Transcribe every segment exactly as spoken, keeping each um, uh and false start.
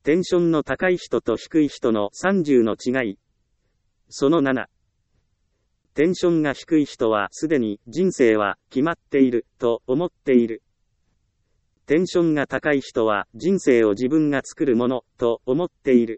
テンションの高い人と低い人のさんじゅうの違い。そのなな。テンションが低い人はすでに人生は決まっていると思っている。テンションが高い人は人生を自分が作るものと思っている。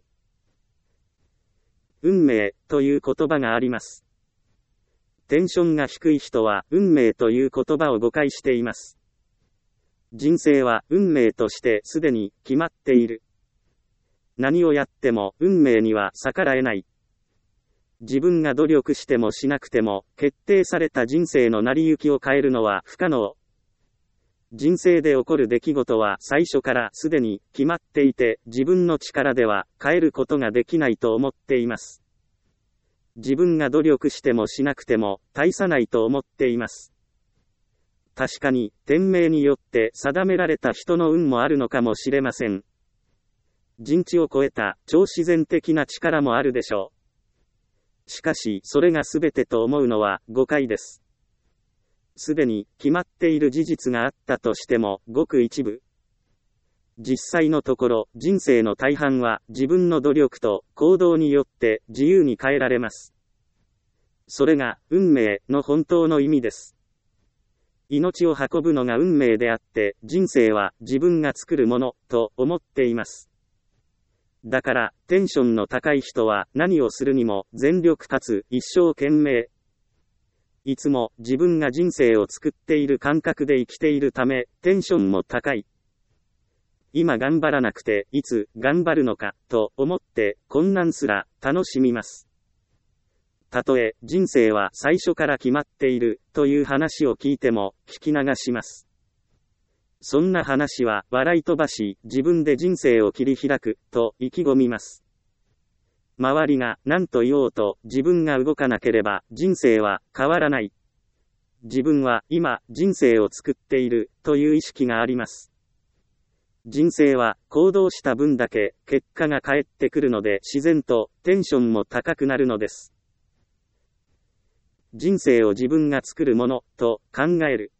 運命という言葉があります。テンションが低い人は運命という言葉を誤解しています。人生は運命としてすでに決まっている。何をやっても運命には逆らえない。自分が努力してもしなくても決定された人生の成り行きを変えるのは不可能。人生で起こる出来事は最初からすでに決まっていて、自分の力では変えることができないと思っています。自分が努力してもしなくても大差ないと思っています。確かに天命によって定められた人の運もあるのかもしれません。人知を超えた超自然的な力もあるでしょう。しかしそれが全てと思うのは誤解です。すでに決まっている事実があったとしてもごく一部。実際のところ人生の大半は自分の努力と行動によって自由に変えられます。それが運命の本当の意味です。命を運ぶのが運命であって、人生は自分が作るものと思っています。だからテンションの高い人は何をするにも全力かつ一生懸命。いつも自分が人生を作っている感覚で生きているため、テンションも高い。今頑張らなくていつ頑張るのかと思って困難すら楽しみます。たとえ人生は最初から決まっているという話を聞いても聞き流します。そんな話は笑い飛ばし、自分で人生を切り開くと意気込みます。周りが何と言おうと自分が動かなければ人生は変わらない。自分は今人生を作っているという意識があります。人生は行動した分だけ結果が返ってくるので、自然とテンションも高くなるのです。人生を自分が作るものと考える。